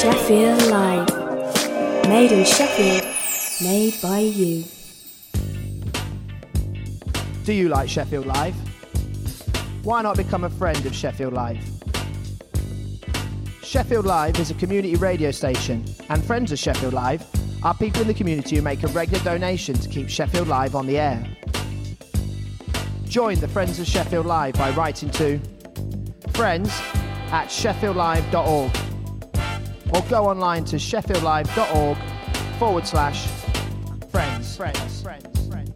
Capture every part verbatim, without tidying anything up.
Sheffield Live. Made in Sheffield, made by you. Do you like Sheffield Live? Why not become a friend of Sheffield Live? Sheffield Live is a community radio station, and friends of Sheffield Live are people in the community who make a regular donation to keep Sheffield Live on the air. Join the Friends of Sheffield Live by writing to friends at sheffield live dot org or go online to sheffield live dot org forward slash friends. Friends. Friends. Friends.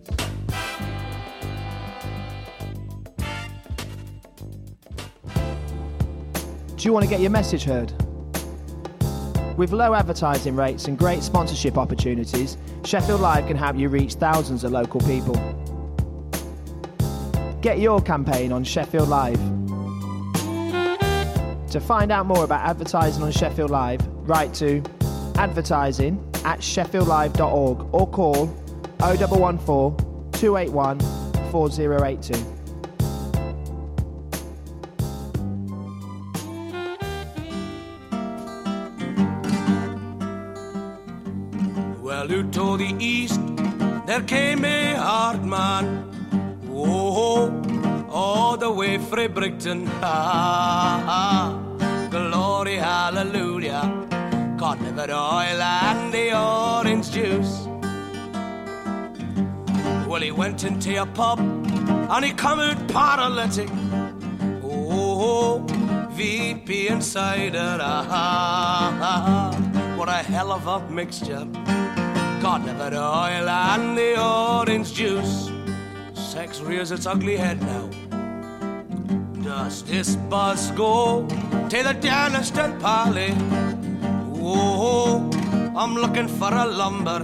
Do you want to get your message heard? With low advertising rates and great sponsorship opportunities, Sheffield Live can help you reach thousands of local people. Get your campaign on Sheffield Live. To find out more about advertising on Sheffield Live, write to advertising at sheffield live dot org or call oh one one four, two eight one, four oh eight two. Well, out to the east, there came a hard man. Whoa, all the way from Brighton. Ha, ha, glory, hallelujah. Cod liver oil and the orange juice. Well, he went into a pub and he come out paralytic. Oh, V P and cider. Ah, ha, ha, what a hell of a mixture. Cod liver oil and the orange juice. Sex rears its ugly head now. Does this bus go to the dentist and Pally? Oh, I'm looking for a lumber.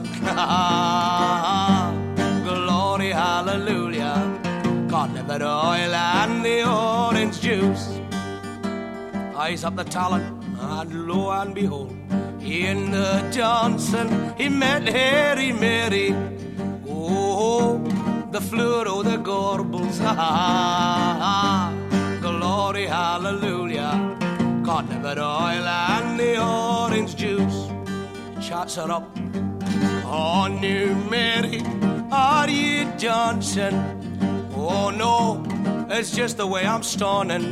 Glory, hallelujah. Cod liver oil and the orange juice. Eyes up the talent, and lo and behold, in the Johnson he met Harry Mary. Oh, the fluoro, the gorbles, ah, glory, hallelujah. Cod liver oil and the orange juice. Chats her up. Oh, new Mary, are you Johnson? Oh no, it's just the way I'm stoning.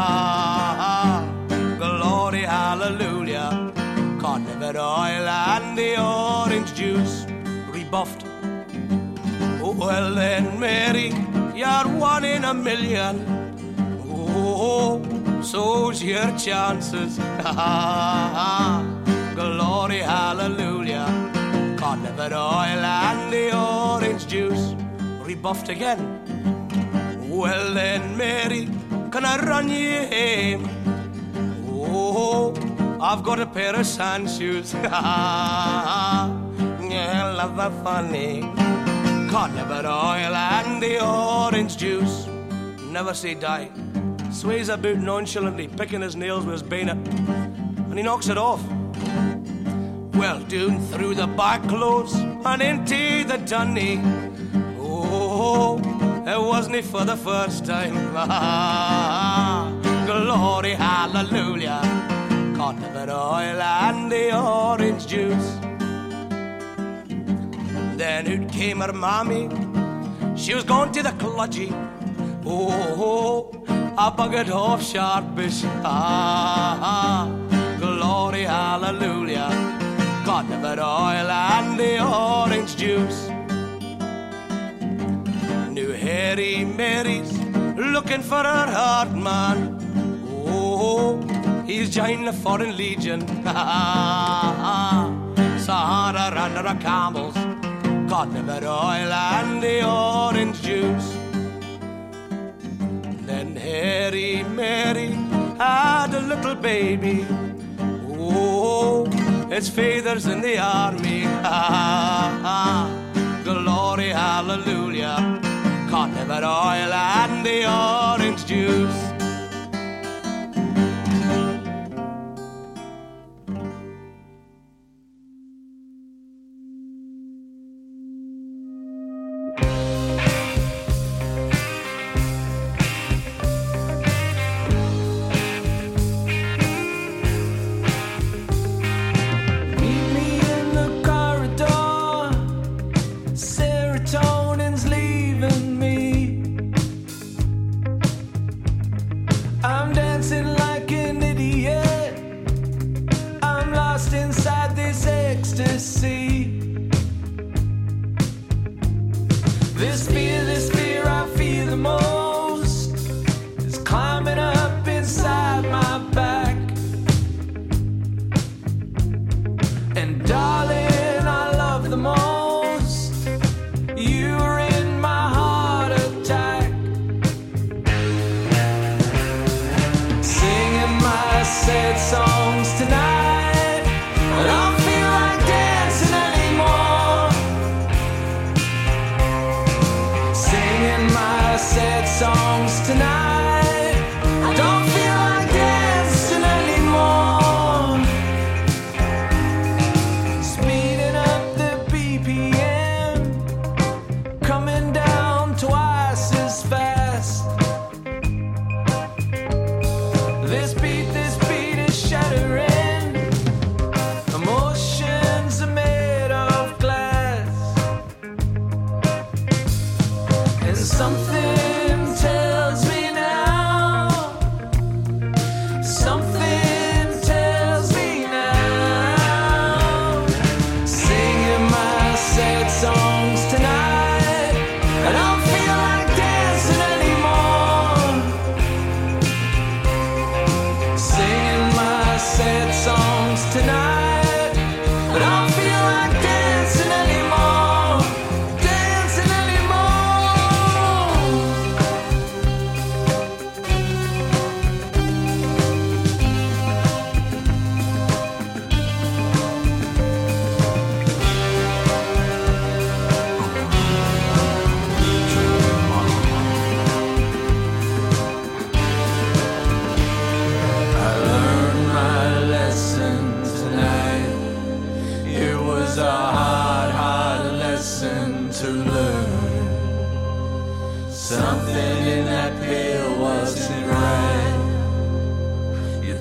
Glory, hallelujah. Cod liver oil and the orange juice. Rebuffed. Well then, Mary, you're one in a million. Oh, so's your chances. Glory, hallelujah. Cod liver oil and the orange juice. Rebuffed again. Well then, Mary, can I run you home? Oh, I've got a pair of sand shoes. Yeah, love that funny. Cod liver oil and the orange juice. Never say die. Sways about nonchalantly, picking his nails with his bayonet, and he knocks it off. Well, down through the back clothes and into the dunny. Oh, it wasn't for the first time. Glory, hallelujah. Cod liver oil and the orange juice. Then out came her mammy. She was going to the cludgy. Oh, a buggered off sharpish. Ah, glory, hallelujah. Cod liver oil and the orange juice. New Harry Mary's looking for her heart man. Oh, he's joined the Foreign Legion. Sahara and her camels. Cod liver oil and the orange juice. Then Harry Mary had a little baby. Oh, its father's in the army. Glory, hallelujah. Cod liver oil and the orange juice.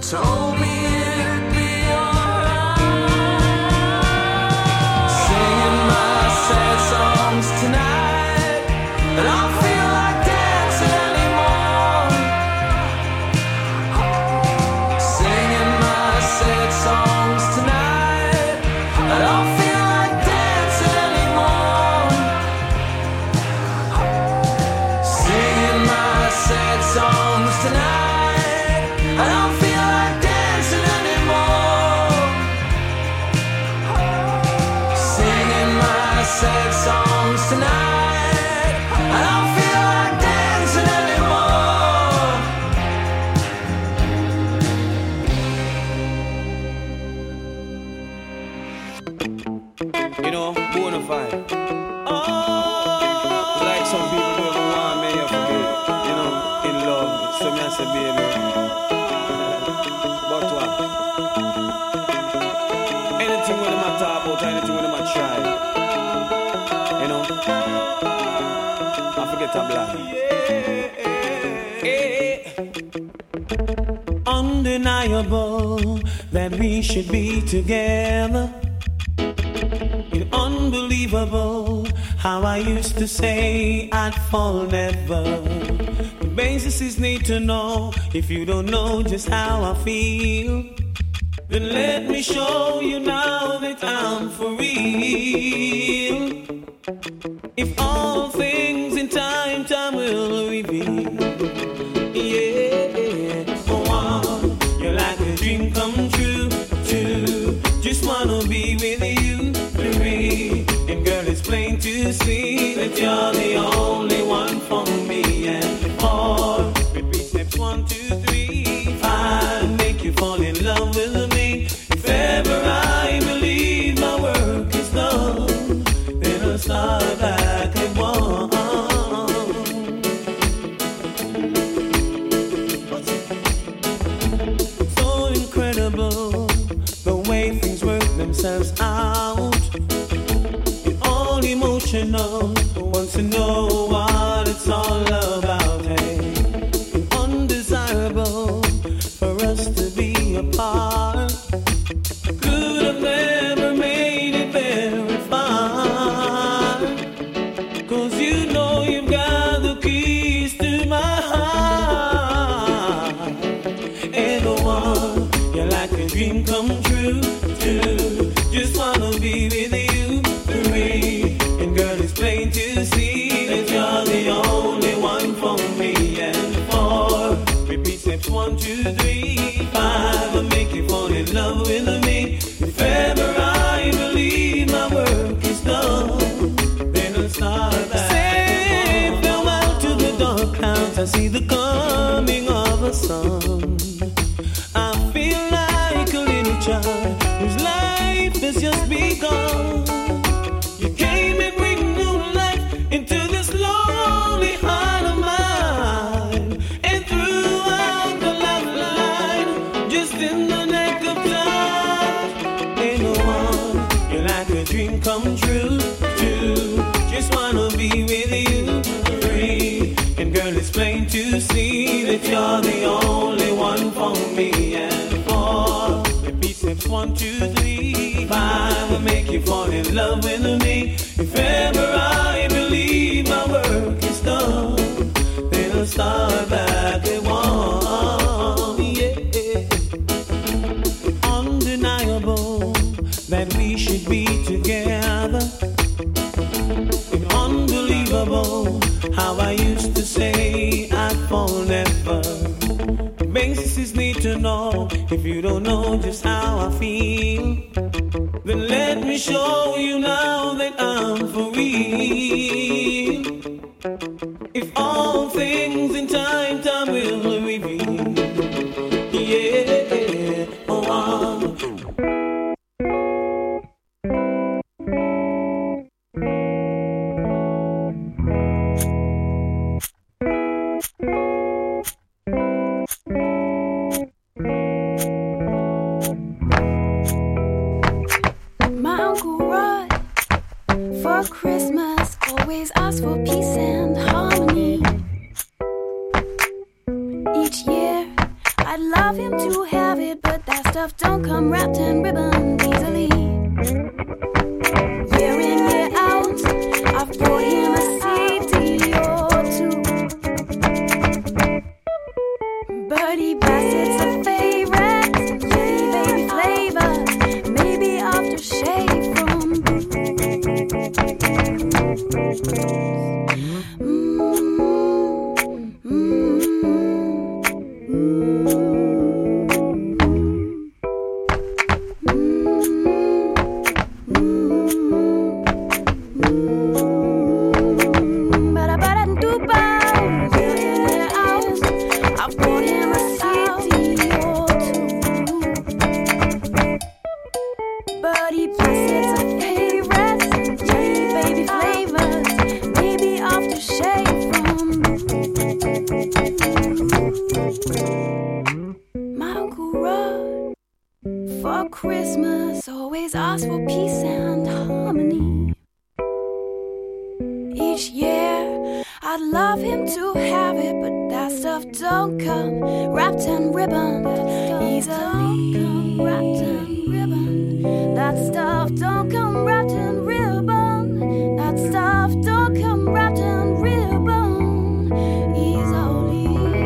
told me it'd be alright. Singing my sad songs tonight, and I don't feel like dancing anymore. Singing my sad songs tonight, and I don't feel like dancing anymore. Singing my sad songs tonight, I don't feel like dancing anymore. Singing my sad songs tonight, I don't feel like dancing anymore. You know, bona fide. Oh, like some people do ever want me, you forget. You know, in love, so me I say, baby. But what? Anything when I'm talk about, anything when I'm try. You know, I forget I'm black. Undeniable that we should be together. It's unbelievable how I used to say I'd fall never. The basis is need to know. If you don't know just how I feel, then let me show you now that I'm for real. If all things in time, time will reveal. Yeah, oh, you're like a dream come true, too. Just wanna be with you, free. And girl, it's plain to see that you're the only one for me. And four, repeat steps one, two, three, five, make you fall in love with me. If ever I believe my work is done, then I'll start back at one. So incredible the way things work themselves out. You're all emotional, wants to know what it's all about. Hey, undesirable for us to be apart. Could have never made it very far. Cause you know you've got the keys to my heart. And the one, you're like a dream come true, too. Just wanna be with you, three. And girl, it's plain to see that you're the only one for me. And four, repeat steps one, two, three, five, I'll make you fall in love with me. If ever I believe my work is done, then I'll start back. Say farewell to the dark clouds, I see the coming of a sun. I feel like a little child whose life has just begun. You came and bring new life into this lonely heart of mine, and throughout the lifeline, just in the nick of time. Ain't no one, you're like a dream come true, too. Just wanna be with you, free. And girl, it's plain to see that you're the only one for me. And four, repeat steps one, two, three, five, will make you fall in love with me. If ever I believe my work is done, then I'll start back at one. Yeah, undeniable that we should be together. It's unbelievable how I used to say I'd fall never. Basis need to know. If you don't know just how I feel, then let me show you now that I'm for real. If all things in time, time will reveal. Yeah, oh, I'm I'd love love him to have it, but that stuff don't come wrapped in ribbons easily. Year in, year out, I've bought him a C D or two. Birdie Bassett's a favorite, Jelly Baby flavors, maybe aftershave from Christmas always asks for peace and harmony. Each year I'd love him to have it, but that stuff don't come wrapped in ribbon easily. Wrapped in ribbon. That stuff don't come wrapped in ribbon. That stuff don't come wrapped in ribbon easily.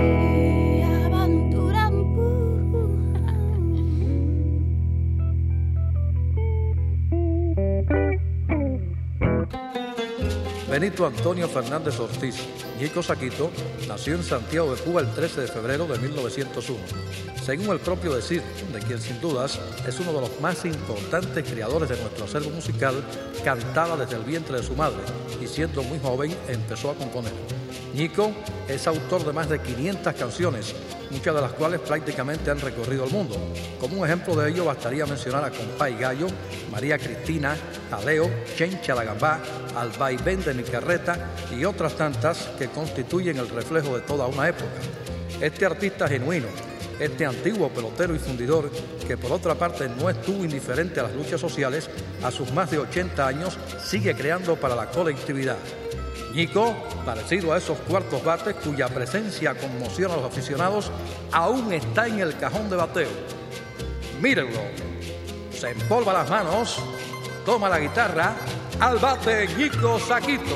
Benito Antonio Fernández Ortiz, Ñico Saquito, nació en Santiago de Cuba el trece de febrero de mil novecientos uno. Según el propio decir, de quien sin dudas es uno de los más importantes creadores de nuestro acervo musical, cantaba desde el vientre de su madre y siendo muy joven empezó a componer. Ñico es autor de más de quinientas canciones, muchas de las cuales prácticamente han recorrido el mundo. Como un ejemplo de ello bastaría mencionar a Compá y Gallo, María Cristina, Jaleo, Chencha la Gambá, Al vaivén de mi carreta y otras tantas que constituyen el reflejo de toda una época. Este artista genuino, este antiguo pelotero y fundidor, que por otra parte no estuvo indiferente a las luchas sociales, a sus más de ochenta años sigue creando para la colectividad. Ñico, parecido a esos cuartos bates cuya presencia conmociona a los aficionados, aún está en el cajón de bateo. Mírenlo, se empolva las manos, toma la guitarra, al bate Ñico Saquito.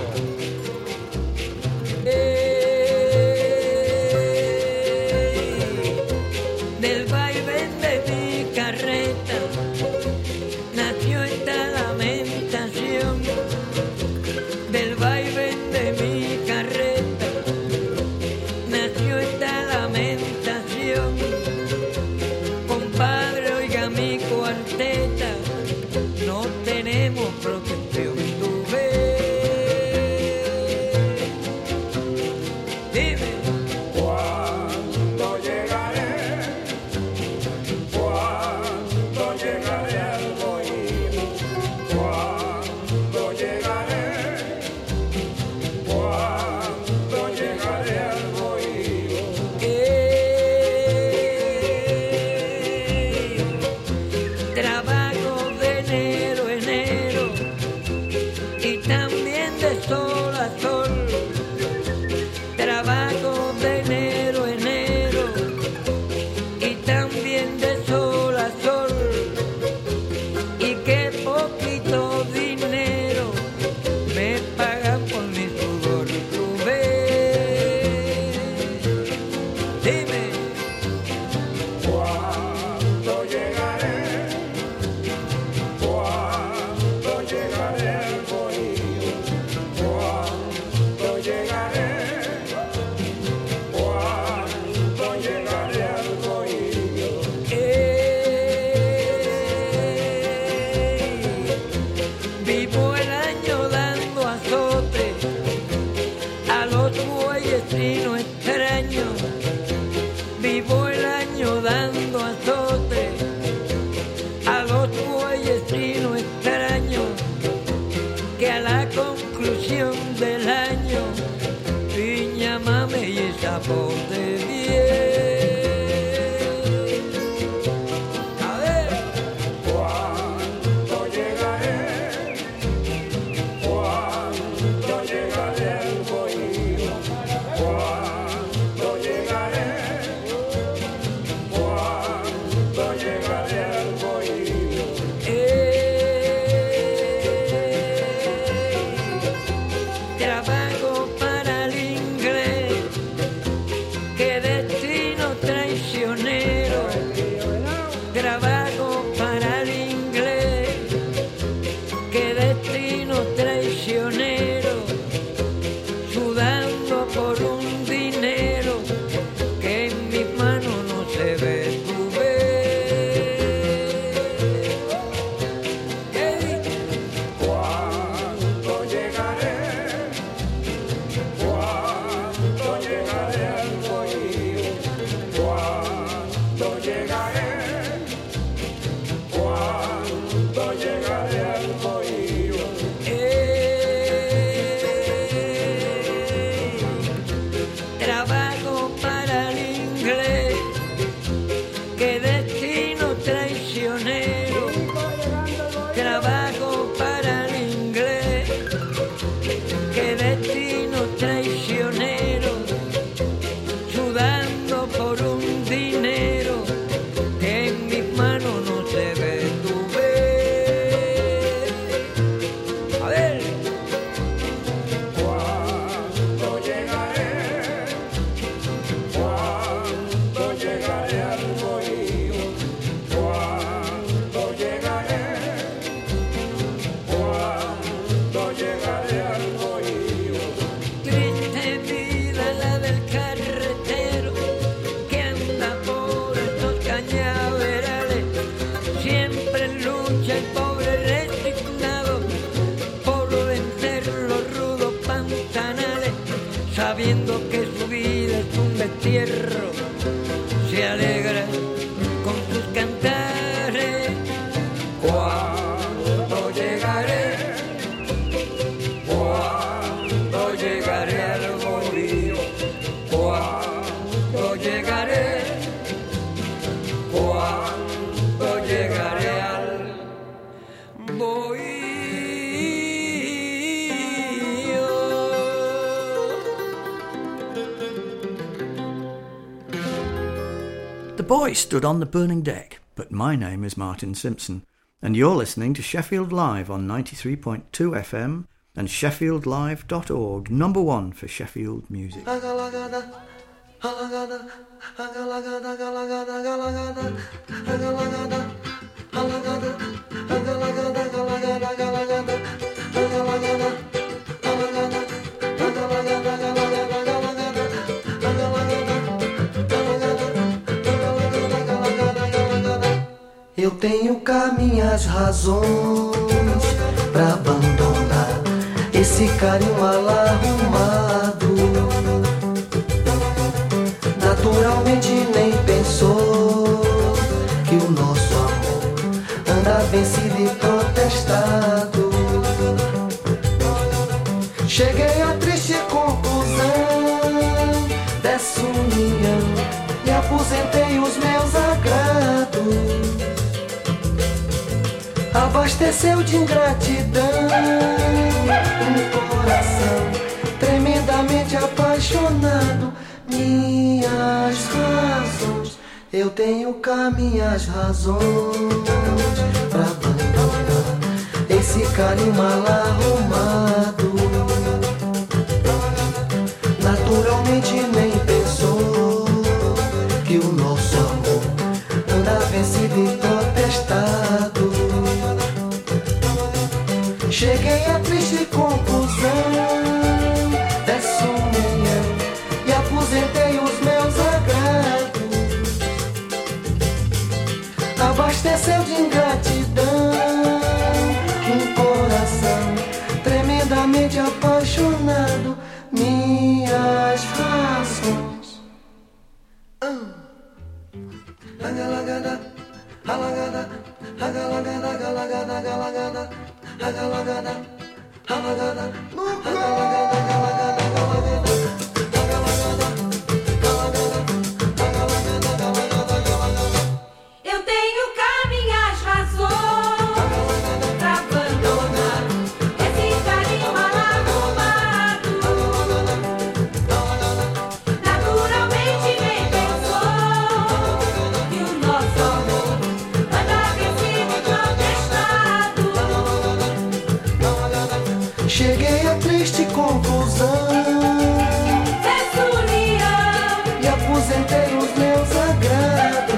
Del vaivén de mi carreta nació esta lamentación. Del vaivén de mi carreta nació esta lamentación. Compadre, oiga mi cuarteta, no tenemos protección. Tú ves, dime. ¿Cuándo llegaré? ¿Cuándo llegaré al bohío? ¿Cuándo llegaré? ¿Cuándo llegaré al bohío? Eh, trabajo de enero a enero y también de sol a sol. Trabajo de enero a enero y también de sol a sol. Y qué poquito dinero me pagan por mi sudor. Tú ves, dime. ¿Cuándo llegaré? ¿Cuándo llegaré al bohío? ¿Cuándo llegaré? ¿Cuándo llegaré al bohío? Ey, vivo el año dando azote a los bueyes y no extraño. Vivo el año dando azote a los bueyes y no extraño. Que a la conclusión del año piña, mame y zapote bien. A ver. ¿Cuándo llegaré? ¿Cuándo llegaré al bohío? ¿Cuándo llegaré? ¿Cuándo marcha el pobre resignado por vencer los rudos pantanales, sabiendo que su vida es un destierro, se alegra con sus cantares. Cuando llegaré, cuando llegaré al bohío, cuando llegaré, cuando llegaré al bohío. The boy stood on the burning deck, but my name is Martin Simpson, and you're listening to Sheffield Live on ninety-three point two F M and sheffield live dot org, number one for Sheffield music. Eu tenho cá minhas razões pra abandonar esse carinho mal arrumado. Naturalmente nem pensou que o nosso amor anda vencido e protestado. Cheguei à triste conclusão dessa união e aposentei os meus agrados. Abasteceu de ingratidão um coração tremendamente apaixonado. Minhas razões, eu tenho cá minhas razões pra abandonar esse carinho mal arrumado. Naturalmente nem pensou que o nosso amor anda vencido e protestado. Cheguei à triste conclusão dessa união e aposentei os meus agrados. Abasteceu de ingratidão um coração tremendamente apaixonado. Minhas razões. Agalagada, alagada, agalagada, agalagada, agalagada. Agalagada, alagada, agalagada, agalagada, agalagada. Eu tenho cá minhas razões pra abandonar esse carinho mal arrumado. Naturalmente nem pensou que o nosso amor anda vencido e protestado. Cheguei à triste conclusão dessa união e aposentei os meus agrados.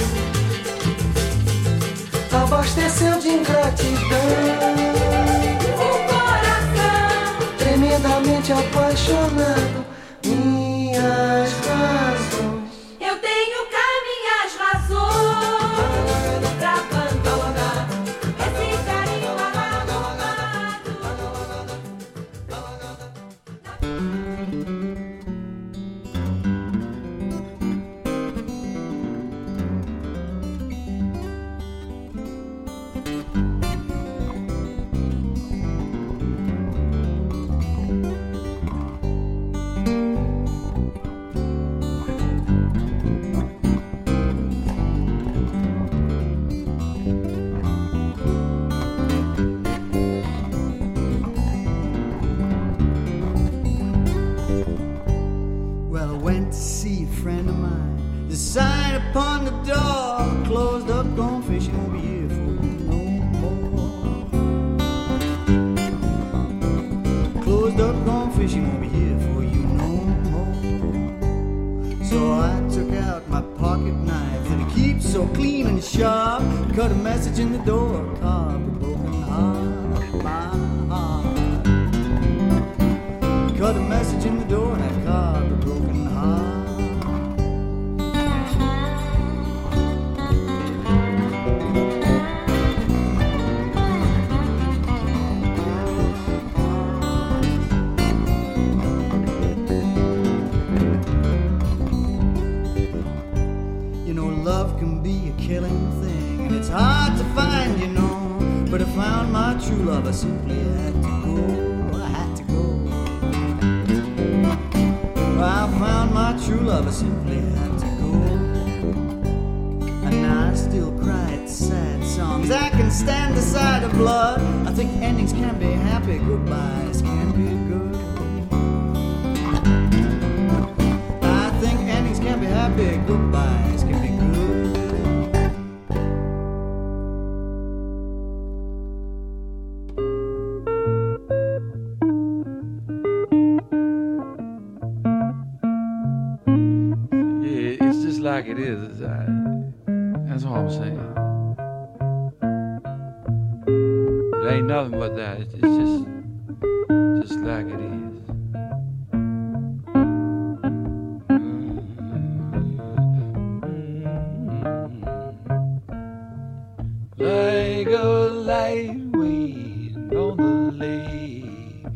Abasteceu de ingratidão um coração tremendamente apaixonado. Minhas razões. Eu tenho cá minhas razões pra abandonar esse carinho mal arrumado. Well, I went to see a friend of mine. The sign upon the door, closed up, gone fishing, won't be here for no more. Closed up, gone fishing, won't be here for you no more. So I took out my pocket knife that I keep so clean and sharp, cut a message in the door, carved a broken heart, my heart. Cut a message in the door and I carved a broken heart. love, I simply had to go. I had to go. I found my true love, I simply had to go. And now I still cry at sad songs. I can stand the sight of blood. I think endings can be happy, goodbyes can be good. I think endings can be happy, goodbyes can be good. Like it is, I, that's all I'm saying. There ain't nothing but that. It's, it's just, just like it is. Like a light wind on the lake,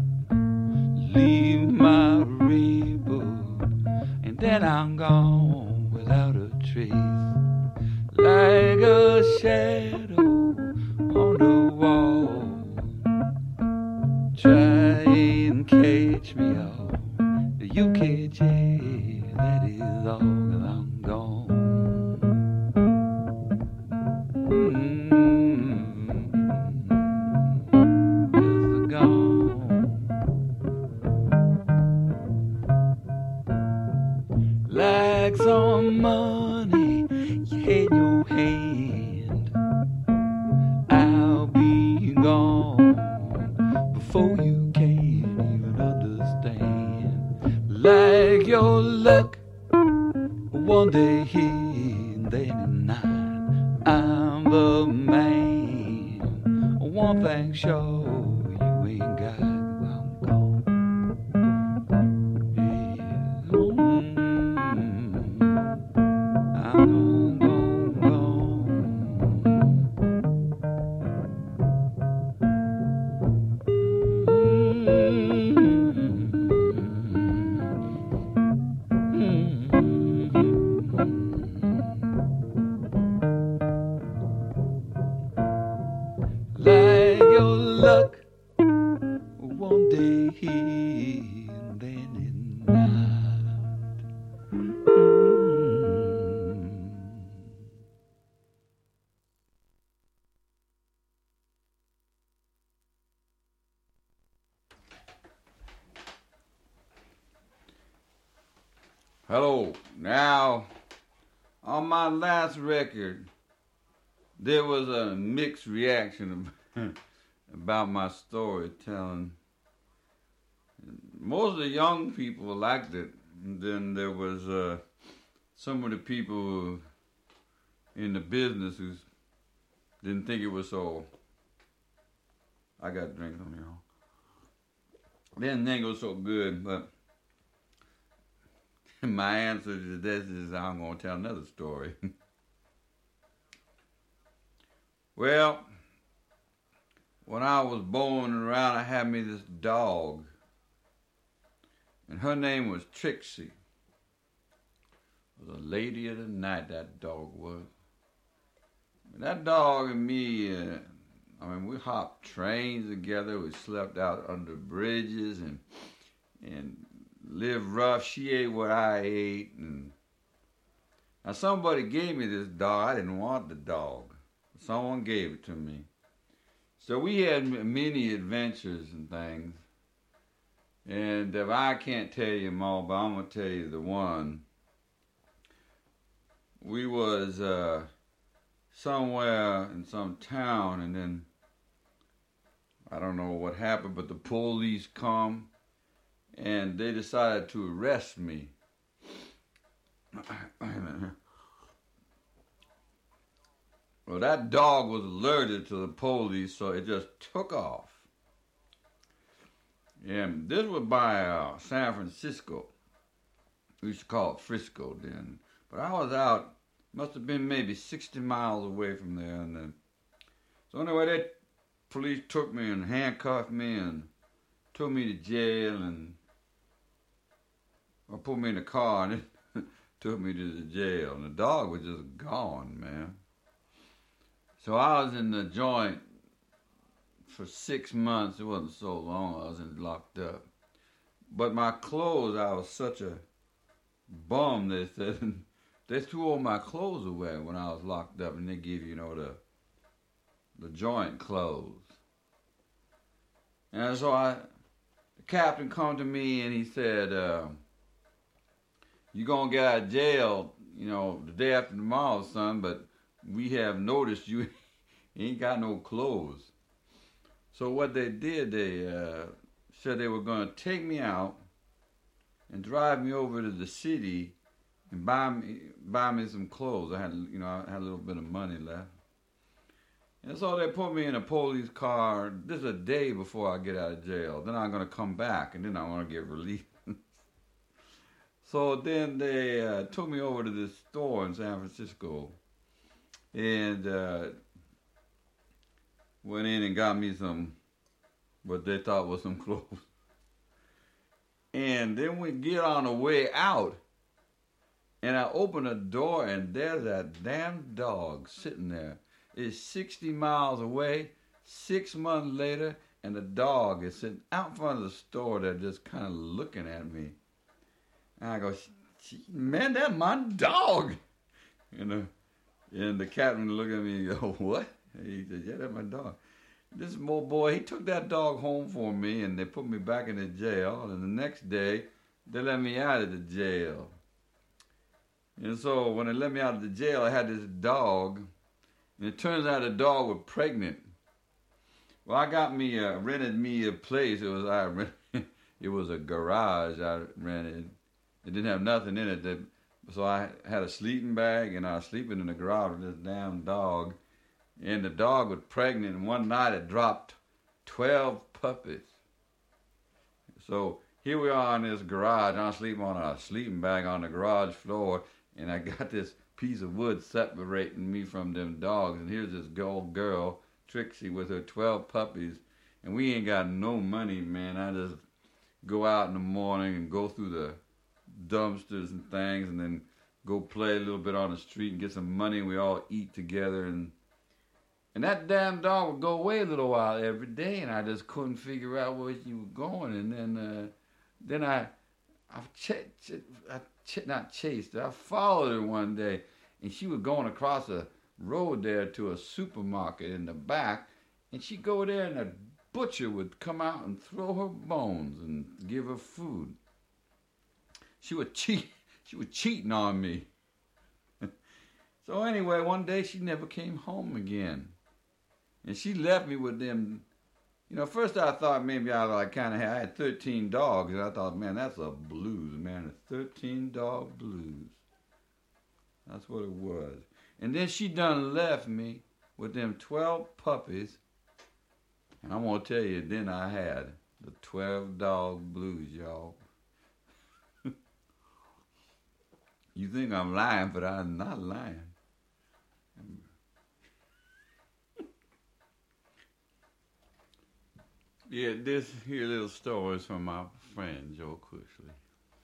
leave my rainbow, and then I'm gone. Without a trace, like a shadow on the wall. Try and catch me all, you can't change. That is all, 'cause I'm gone. Mm-hmm. Just gone. Like some money you had in your hand, I'll be gone before you can even understand. Like your luck, one day here and then at night, I'm the man. One thing sure, you ain't got, I'm gone. Yeah. I'm gone, gone, like your luck, one day here and then at night. Hello. Now, on my last record, there was a mixed reaction about my storytelling. Most of the young people liked it. And then there was uh, some of the people in the business who didn't think it was so. I got drinks on me, y'all. Didn't think it was so good, but my answer to this is I'm going to tell another story. Well, when I was born around, I had me this dog. And her name was Trixie. It was a lady of the night, that dog was. And that dog and me, uh, I mean, we hopped trains together. We slept out under bridges and and lived rough. She ate what I ate. And now somebody gave me this dog. I didn't want the dog. Someone gave it to me. So we had many adventures and things. And if I can't tell you them all, but I'm going to tell you the one. We was uh, somewhere in some town, and then I don't know what happened, but the police come, and they decided to arrest me. Well, that dog was alerted to the police, so it just took off. And this was by uh, San Francisco. We used to call it Frisco then. But I was out, must have been maybe sixty miles away from there. And then, so anyway, that police took me and handcuffed me and took me to jail and or put me in a car and it took me to the jail. And the dog was just gone, man. So I was in the joint for six months. It wasn't so long. I was in, locked up. But my clothes, I was such a bum. They said they threw all my clothes away when I was locked up, and they give you, you know, the the joint clothes. And so I, the captain come to me and he said, uh, "You gonna get out of jail, you know, the day after tomorrow, son. But we have noticed you ain't got no clothes." So what they did, they uh, said they were gonna take me out and drive me over to the city and buy me buy me some clothes. I had, you know, I had a little bit of money left. And so they put me in a police car. This is a day before I get out of jail. Then I'm going to come back, and then I want to get released. So then they uh, took me over to this store in San Francisco and uh, went in and got me some, what they thought was some clothes. And then we get on the way out, and I open the door, and there's that damn dog sitting there. It's sixty miles away, six months later, and the dog is sitting out in front of the store there just kind of looking at me. And I go, "Man, that's my dog." You know, and the captain looked at me and go, "What?" And he said, "Yeah, that's my dog." This old boy, he took that dog home for me, and they put me back in the jail. And the next day, they let me out of the jail. And so when they let me out of the jail, I had this dog. And it turns out the dog was pregnant. Well, I got me, uh, rented me a place. It was I rented, it was a garage I rented. It didn't have nothing in it. That, so I had a sleeping bag, and I was sleeping in the garage with this damn dog. And the dog was pregnant, and one night it dropped twelve puppies. So here we are in this garage. I'm sleeping on a sleeping bag on the garage floor, and I got this piece of wood separating me from them dogs. And here's this old girl, Trixie, with her twelve puppies. And we ain't got no money, man. I just go out in the morning and go through the dumpsters and things, and then go play a little bit on the street and get some money, and we all eat together. And and that damn dog would go away a little while every day, and I just couldn't figure out where she was going. And then uh, then I, I, ch- ch- I ch- not chased her, I followed her one day, and she was going across a road there to a supermarket in the back, and she'd go there, and a butcher would come out and throw her bones and give her food. She would cheat. She was cheating on me. So anyway, one day she never came home again. And she left me with them. You know, first I thought maybe I like kind of had, I had thirteen dogs, and I thought, man, that's a blues, man, a thirteen dog blues. That's what it was. And then she done left me with them twelve puppies. And I'm going to tell you, then I had the twelve dog blues, y'all. You think I'm lying, but I'm not lying. Yeah, this here little story is from my friend Joe Cushly.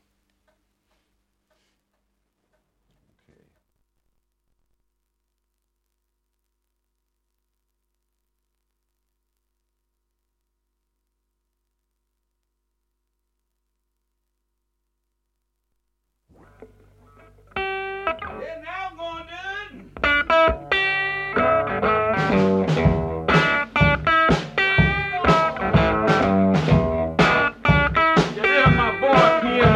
Okay. Yeah, now I'm going to Yeah, there's my boy P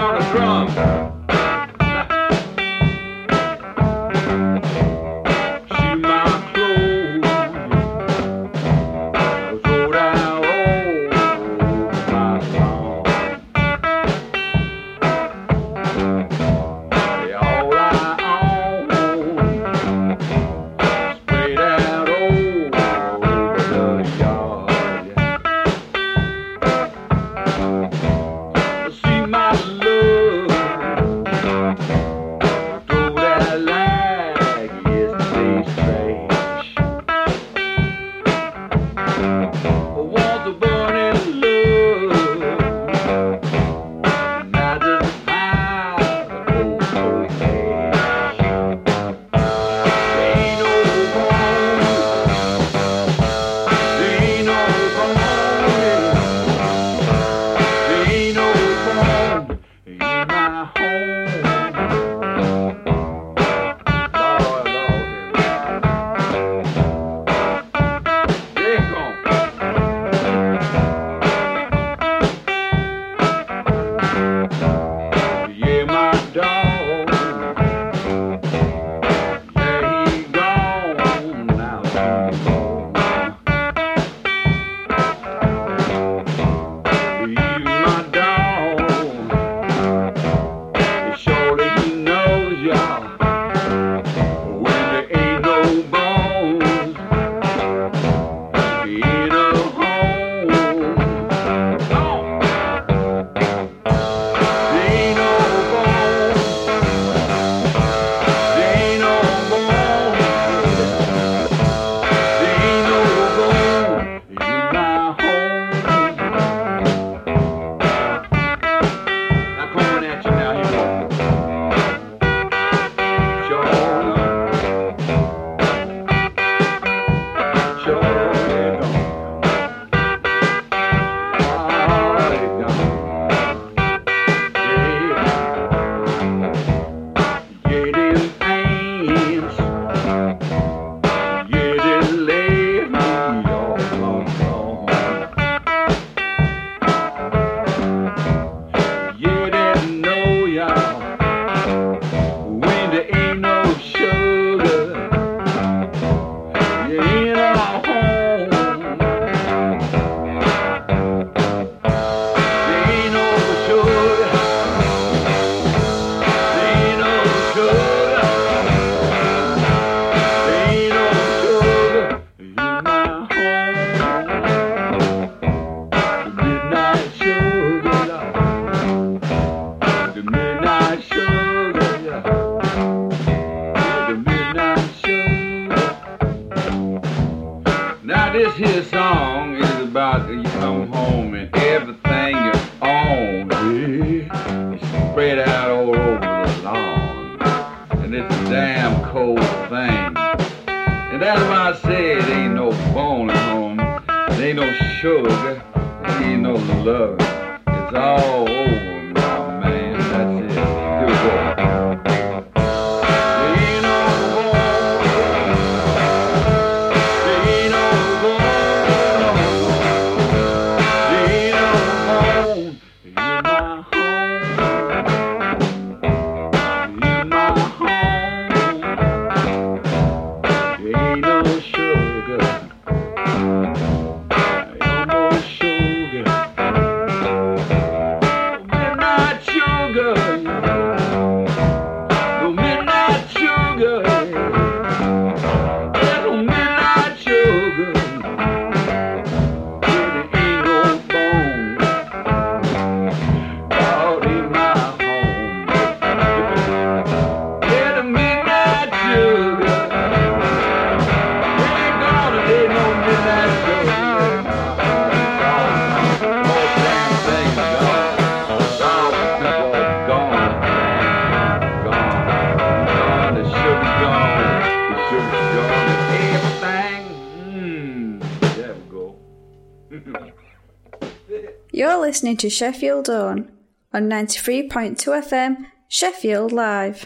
Now this here song is about you come home and everything you own, yeah, is spread out all over the lawn. And it's a damn cold thing. And that's why I say it ain't no bone at home. There ain't no sugar. There ain't no love. It's all over, my man. That's it. Here we go. You're listening to Sheffield On on ninety-three point two F M, Sheffield Live.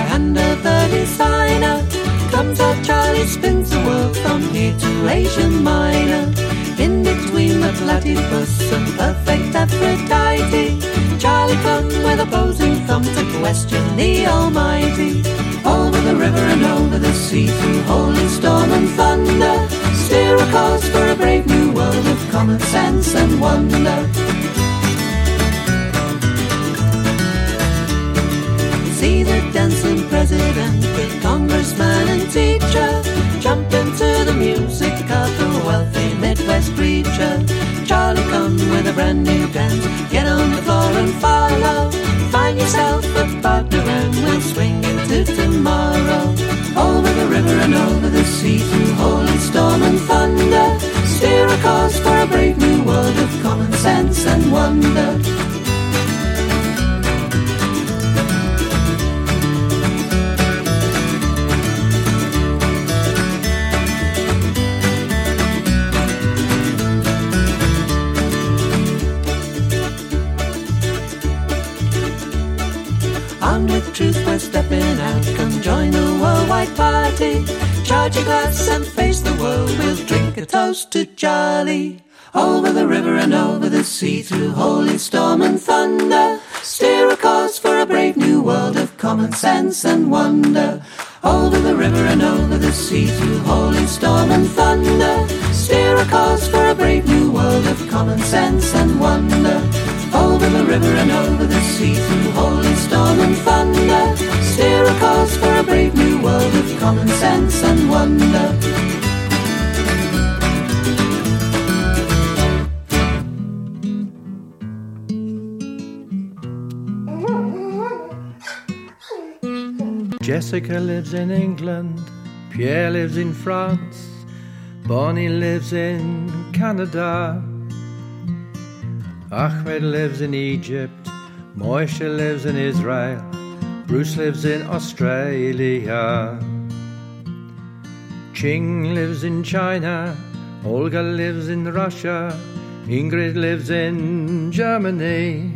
hand of the designer. Comes out Charlie, spins the world from here to Asia Minor. In between the platypus and perfect Aphrodite, Charlie come with opposing thumb to question the Almighty. Over the river and over the sea, through holy storm and thunder, steer a course for a brave new world of common sense and wonder. See the dancing president with congressman and teacher, jump into the music of the wealthy Midwest preacher. Charlie come with a brand new dance, get on the floor and follow. Find yourself a partner and we'll swing into tomorrow. Over the river and over the sea, through holy storm and thunder, steer a course for a brave new world of common sense and wonder. Armed with truth, we're stepping out. Come join the worldwide party. Charge your glass and face the world. We'll drink a toast to Charlie. Over the river and over the sea, through holy storm and thunder, steer a course for a brave new world of common sense and wonder. Over the river and over the sea, through holy storm and thunder, steer a course for a brave new world of common sense and wonder. Over the river and over the sea, through holy storm and thunder, steer a course for a brave new world of common sense and wonder. Jessica lives in England, Pierre lives in France, Bonnie lives in Canada, Ahmed lives in Egypt, Moishe lives in Israel, Bruce lives in Australia, Ching lives in China, Olga lives in Russia, Ingrid lives in Germany,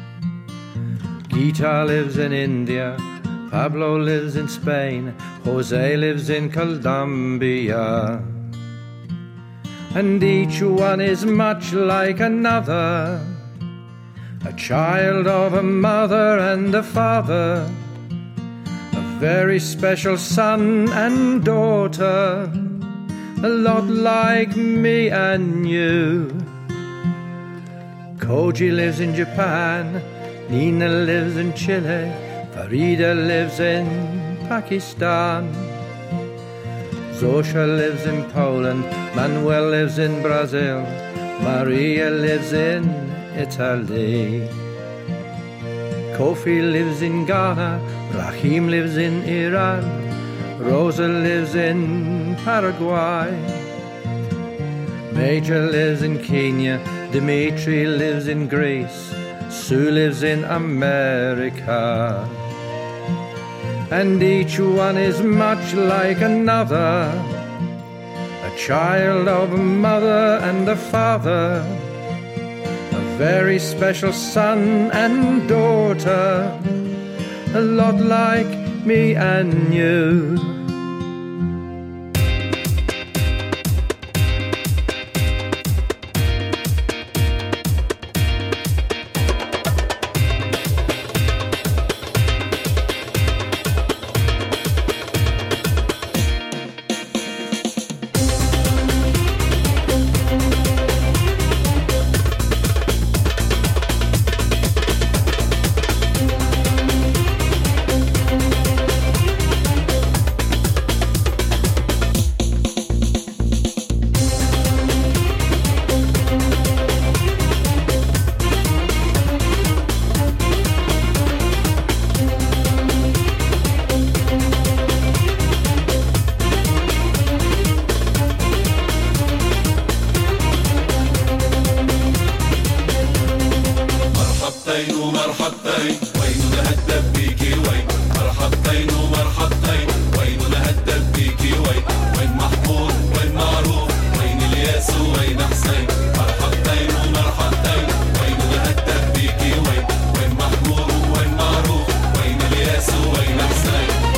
Gita lives in India, Pablo lives in Spain, Jose lives in Colombia. And each one is much like another, a child of a mother and a father, a very special son and daughter, a lot like me and you. Koji lives in Japan, Nina lives in Chile, Farida lives in Pakistan, Zosha lives in Poland, Manuel lives in Brazil, Maria lives in Italy, Kofi lives in Ghana, Rahim lives in Iran, Rosa lives in Paraguay, Major lives in Kenya, Dimitri lives in Greece, Sue lives in America. And each one is much like another, a child of a mother and a father, a very special son and daughter, a lot like me and you. وين محمود وين معروف وين الياس وين حسين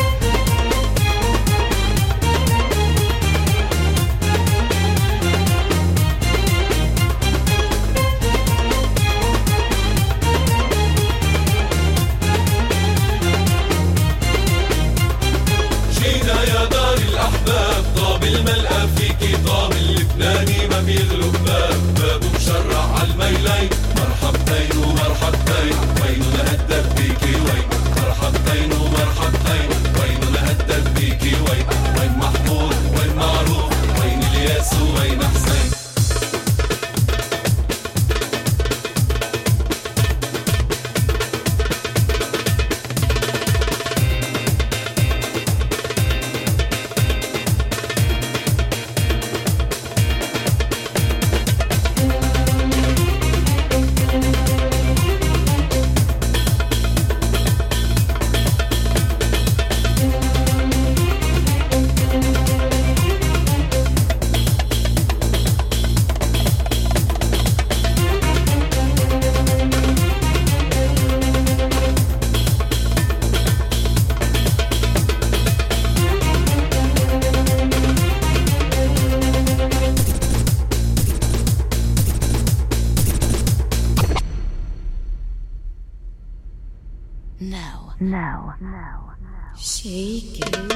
Now. Now. Now. Shake it.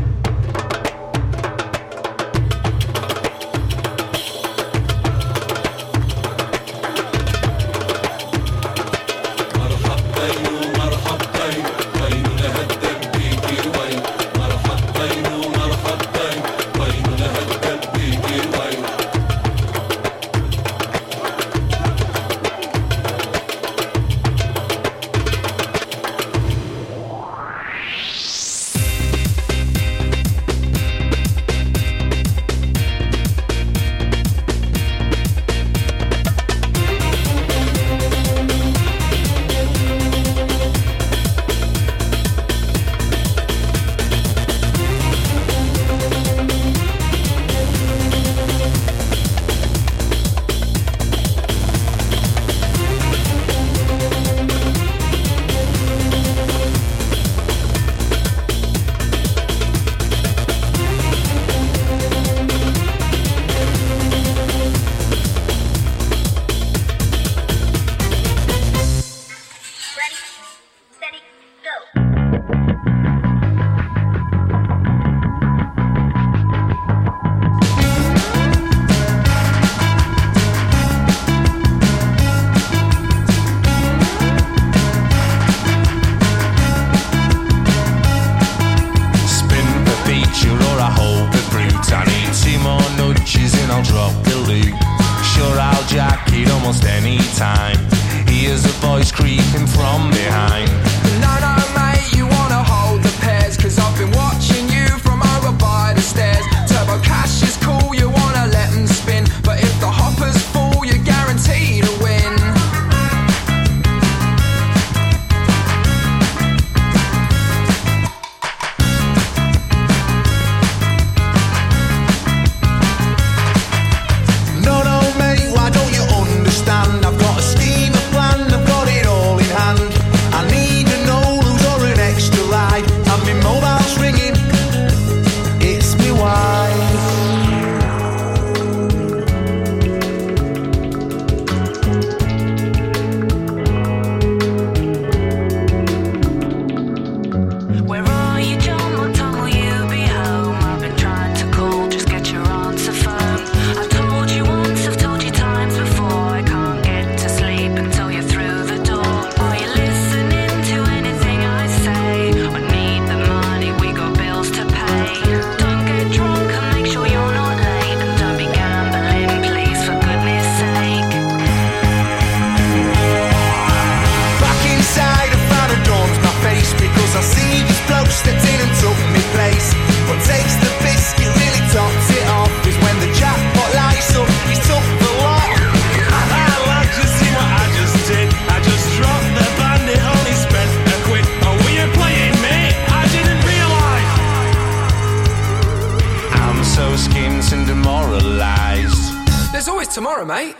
Tomorrow, mate.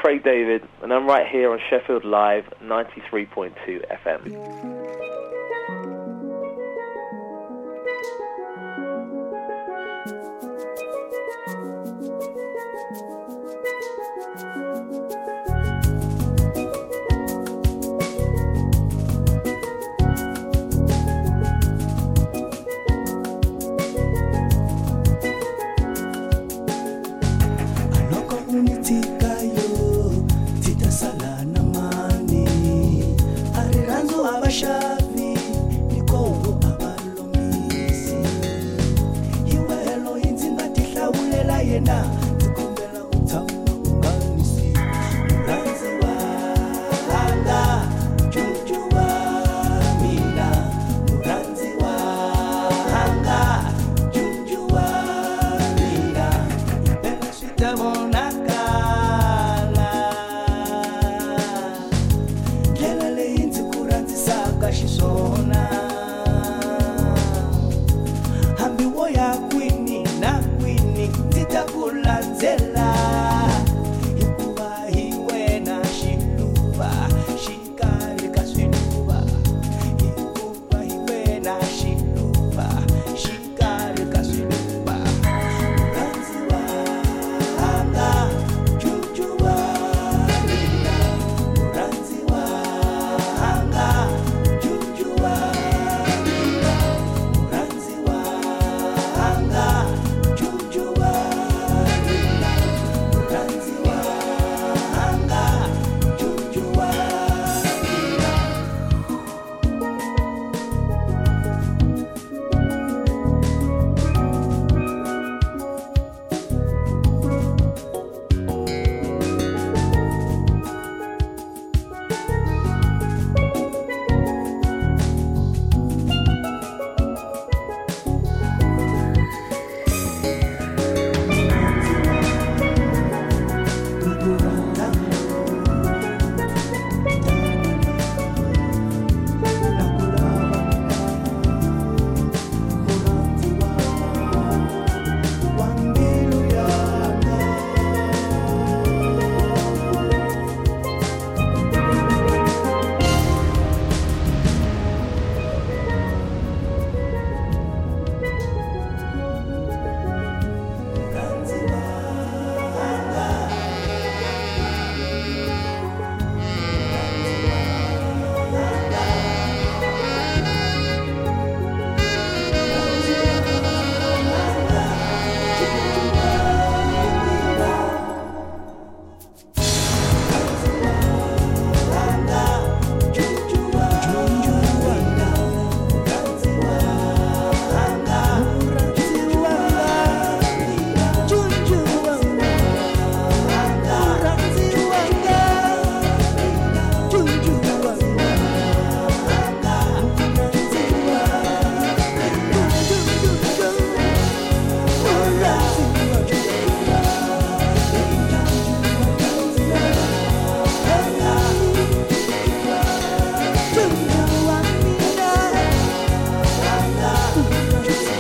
Craig David, and I'm right here on Sheffield Live ninety-three point two F M. Shavi, Niko, Abalomisi. Iwelo inzima tihlawulela yena.